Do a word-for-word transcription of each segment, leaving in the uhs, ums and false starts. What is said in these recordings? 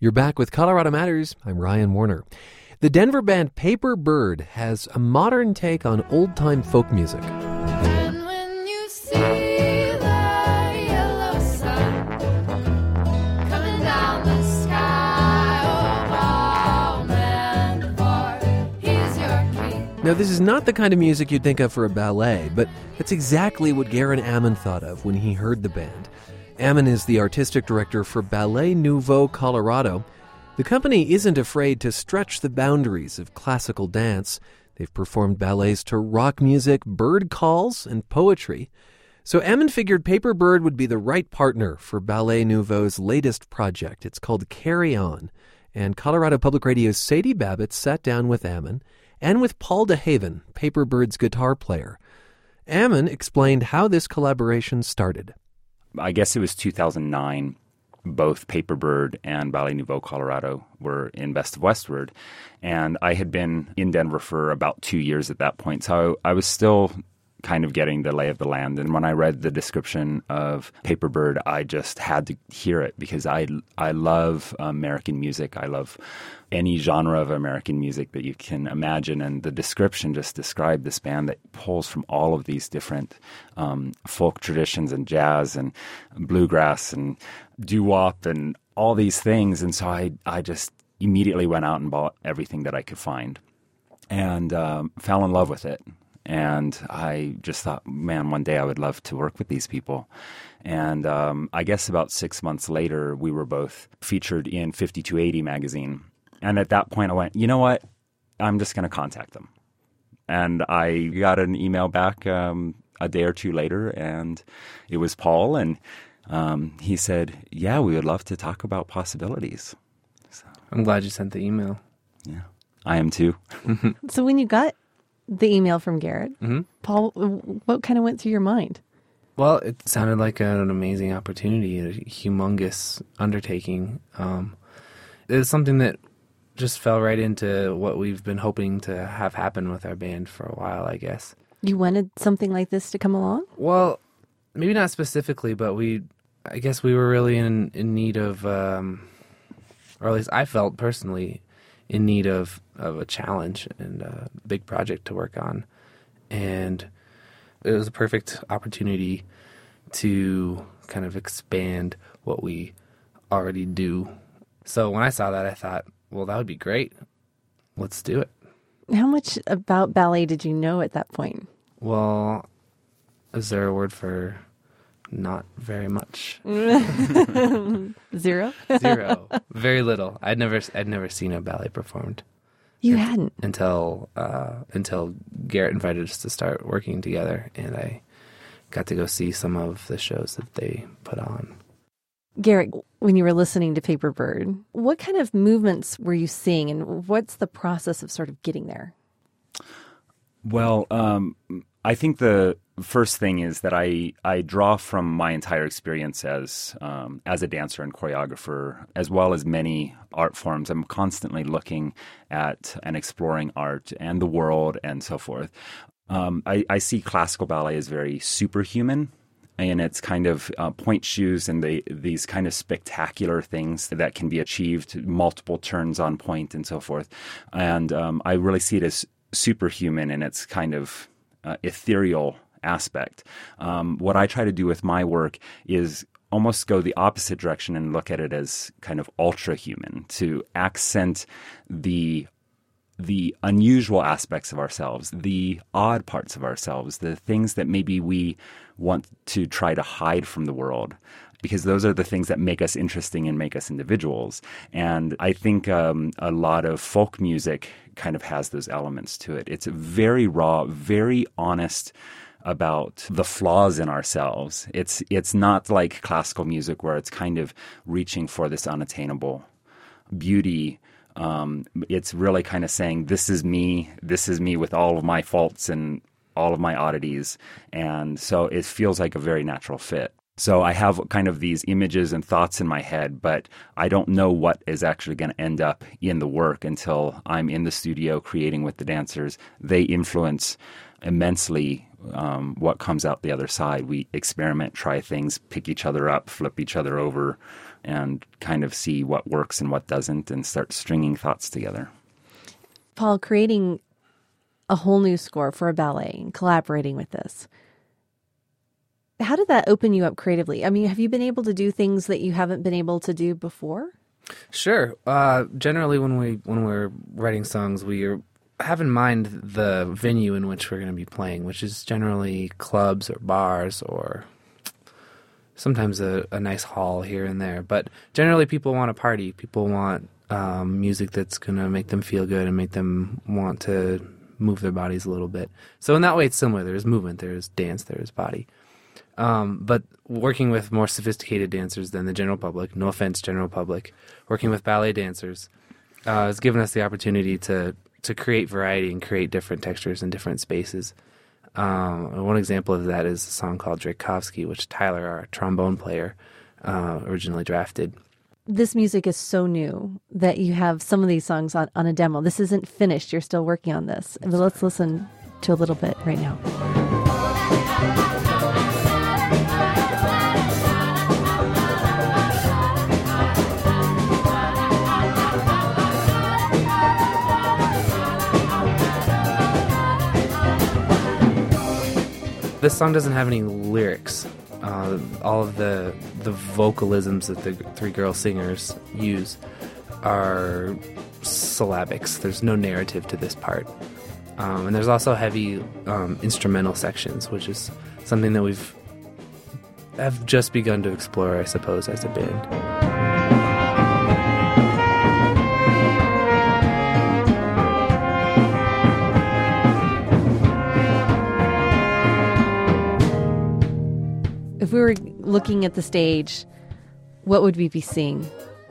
You're back with Colorado Matters. I'm Ryan Warner. The Denver band Paper Bird has a modern take on old-time folk music. And when you see the yellow sun coming down the sky, oh, bow man, for he's your king. Now, this is not the kind of music you'd think of for a ballet, but that's exactly what Garen Ammon thought of when he heard the band. Ammon is the artistic director for Ballet Nouveau Colorado. The company isn't afraid to stretch the boundaries of classical dance. They've performed ballets to rock music, bird calls, and poetry. So Ammon figured Paper Bird would be the right partner for Ballet Nouveau's latest project. It's called Carry On. And Colorado Public Radio's Sadie Babbitt sat down with Ammon and with Paul DeHaven, Paper Bird's guitar player. Ammon explained how this collaboration started. I guess it was two thousand nine. Both Paper Bird and Ballet Nouveau Colorado were in Best of Westward. And I had been in Denver for about two years at that point. So I was still kind of getting the lay of the land. And when I read the description of Paper Bird, I just had to hear it because I, I love American music. I love any genre of American music that you can imagine. And the description just described this band that pulls from all of these different um, folk traditions and jazz and bluegrass and doo-wop and all these things. And so I, I just immediately went out and bought everything that I could find and um, fell in love with it. And I just thought, man, one day I would love to work with these people. And um, I guess about six months later, we were both featured in fifty-two eighty magazine. And at that point, I went, you know what? I'm just going to contact them. And I got an email back um, a day or two later, and it was Paul. And um, he said, yeah, we would love to talk about possibilities. So, I'm glad you sent the email. Yeah, I am too. So when you got the email from Garrett, Mm-hmm. Paul, what kind of went through your mind? Well, it sounded like an amazing opportunity, a humongous undertaking. Um, it was something that just fell right into what we've been hoping to have happen with our band for a while, I guess. You wanted something like this to come along? Well, maybe not specifically, but we, I guess we were really in, in need of, um, or at least I felt personally in need of, of a challenge and a big project to work on. And it was a perfect opportunity to kind of expand what we already do. So when I saw that, I thought, well, that would be great. Let's do it. How much about ballet did you know at that point? Well, is there a word for not very much? Zero? Zero. Very little. I'd never I'd never seen a ballet performed. You hadn't? Until uh, until Garrett invited us to start working together, and I got to go see some of the shows that they put on. Garrett, when you were listening to Paper Bird, what kind of movements were you seeing, and what's the process of sort of getting there? Well, um, I think the first thing is that I, I draw from my entire experience as um, as a dancer and choreographer, as well as many art forms. I'm constantly looking at and exploring art and the world and so forth. Um, I, I see classical ballet as very superhuman. And it's kind of uh, point shoes and the, these kind of spectacular things that can be achieved, multiple turns on point and so forth. And um, I really see it as superhuman in its kind of uh, ethereal aspect. Um, what I try to do with my work is almost go the opposite direction and look at it as kind of ultra-human, to accent the the unusual aspects of ourselves, the odd parts of ourselves, the things that maybe we want to try to hide from the world, because those are the things that make us interesting and make us individuals. And I think um, a lot of folk music kind of has those elements to it. It's very raw, very honest about the flaws in ourselves. It's it's not like classical music where it's kind of reaching for this unattainable beauty. Um, it's really kind of saying, this is me, this is me with all of my faults and all of my oddities. And so it feels like a very natural fit. So I have kind of these images and thoughts in my head, but I don't know what is actually going to end up in the work until I'm in the studio creating with the dancers. They influence immensely um, what comes out the other side. We experiment, try things, pick each other up, flip each other over, and kind of see what works and what doesn't and start stringing thoughts together. Paul, creating a whole new score for a ballet and collaborating with this, how did that open you up creatively? I mean, have you been able to do things that you haven't been able to do before? Sure. Uh, generally, when we when we're writing songs, we are, have in mind the venue in which we're going to be playing, which is generally clubs or bars or sometimes a, a nice hall here and there. But generally, people want a party. People want um, music that's going to make them feel good and make them want to move their bodies a little bit. So in that way, it's similar. There's movement, there's dance, there's body. Um, but working with more sophisticated dancers than the general public, no offense, general public, working with ballet dancers uh, has given us the opportunity to to create variety and create different textures and different spaces. Um, one example of that is a song called Drakovsky, which Tyler, our trombone player, uh, originally drafted. This music is so new that you have some of these songs on, on a demo. This isn't finished. You're still working on this. But let's listen to a little bit right now. This song doesn't have any lyrics. Uh, all of the the vocalisms that the three girl singers use are syllabics. There's no narrative to this part. Um, and there's also heavy um, instrumental sections, which is something that we've have just begun to explore, I suppose, as a band. If we were looking at the stage, what would we be seeing?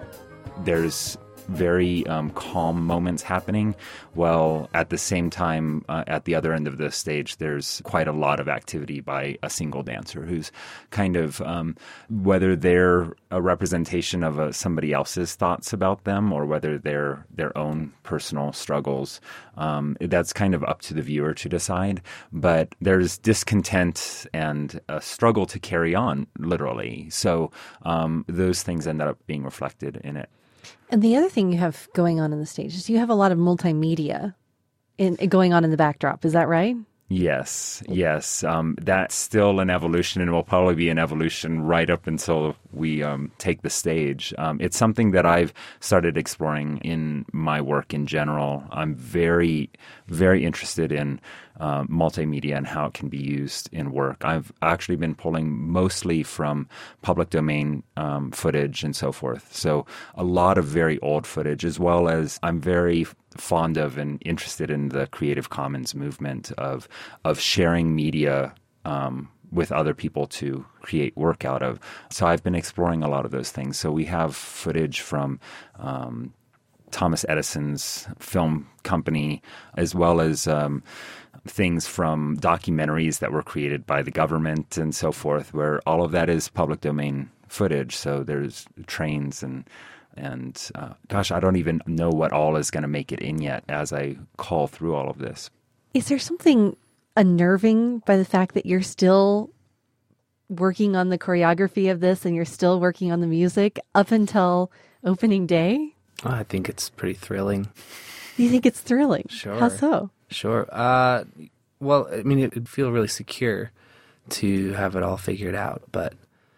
There's very um, calm moments happening, while at the same time, uh, at the other end of the stage, there's quite a lot of activity by a single dancer who's kind of, um, whether they're a representation of uh, somebody else's thoughts about them or whether they're their own personal struggles, um, that's kind of up to the viewer to decide. But there's discontent and a struggle to carry on, literally. So um, those things end up being reflected in it. And the other thing you have going on in the stage is you have a lot of multimedia in, going on in the backdrop. Is that right? Yes, yes. Um, that's still an evolution and will probably be an evolution right up until we um, take the stage. Um, it's something that I've started exploring in my work in general. I'm very, very interested in uh, multimedia and how it can be used in work. I've actually been pulling mostly from public domain um, footage and so forth. So a lot of very old footage, as well as I'm very fond of and interested in the Creative Commons movement of of sharing media um, with other people to create work out of. So I've been exploring a lot of those things. So we have footage from um, Thomas Edison's film company, as well as um, things from documentaries that were created by the government and so forth, where all of that is public domain footage. So there's trains and And uh, gosh, I don't even know what all is going to make it in yet as I call through all of this. Is there something unnerving by the fact that you're still working on the choreography of this and you're still working on the music up until opening day? Oh, I think it's pretty thrilling. You think it's thrilling? Sure. How so? Sure. Uh, well, I mean, it'd feel really secure to have it all figured out, but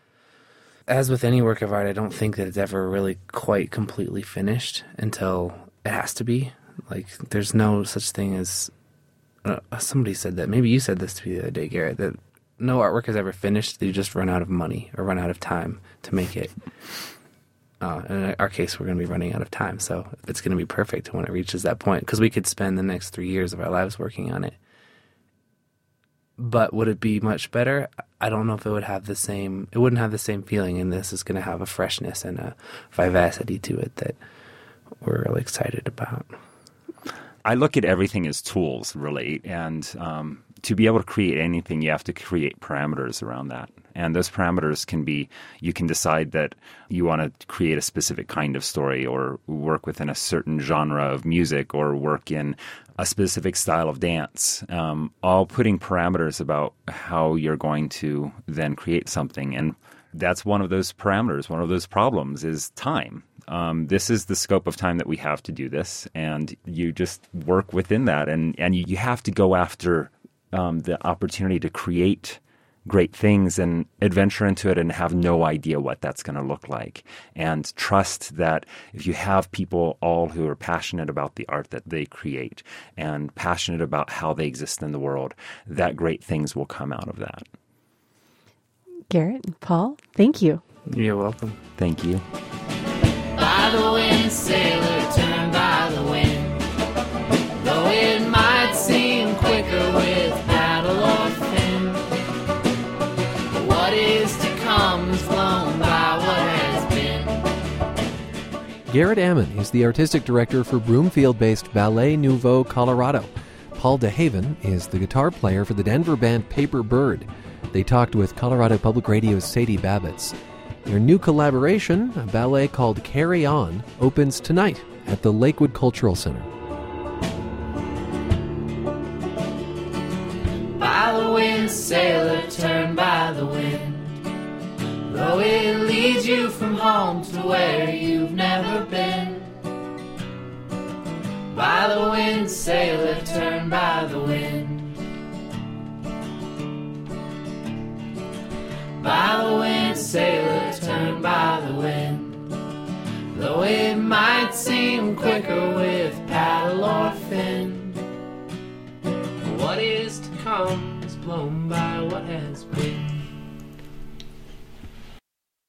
as with any work of art, I don't think that it's ever really quite completely finished until it has to be. Like, there's no such thing as... Uh, somebody said that. Maybe you said this to me the other day, Garrett, that no artwork is ever finished. You just run out of money or run out of time to make it. Uh, in our case, we're going to be running out of time, so it's going to be perfect when it reaches that point, because we could spend the next three years of our lives working on it. But would it be much better? I don't know if it would have the same, it wouldn't have the same feeling, and this is going to have a freshness and a vivacity to it that we're really excited about. I look at everything as tools, really, and um, to be able to create anything, you have to create parameters around that. And those parameters can be, you can decide that you want to create a specific kind of story or work within a certain genre of music or work in a specific style of dance, um, all putting parameters about how you're going to then create something. And that's one of those parameters, one of those problems is time. Um, this is the scope of time that we have to do this, and you just work within that, and, and you, you have to go after um, the opportunity to create great things and adventure into it and have no idea what that's going to look like. And trust that if you have people all who are passionate about the art that they create and passionate about how they exist in the world, that great things will come out of that. Garrett and Paul, thank you. You're welcome. Thank you. By the wind, sailor, turn by the wind. Though it might seem quicker with paddle or fin, what is to come is blown by what has been. Garrett Ammon is the artistic director for Broomfield-based Ballet Nouveau Colorado. Paul DeHaven is the guitar player for the Denver band Paper Bird. They talked with Colorado Public Radio's Sadie Babbitts. Their new collaboration, a ballet called Carry On, opens tonight at the Lakewood Cultural Center. By the wind, sailor, turn by the wind. Though it leads you from home to where you've never been. By the wind, sailor, turn by the wind. By the wind, sailor, turn by the wind. Though it might seem quicker with paddle or fin, what is to come is blown by what has been.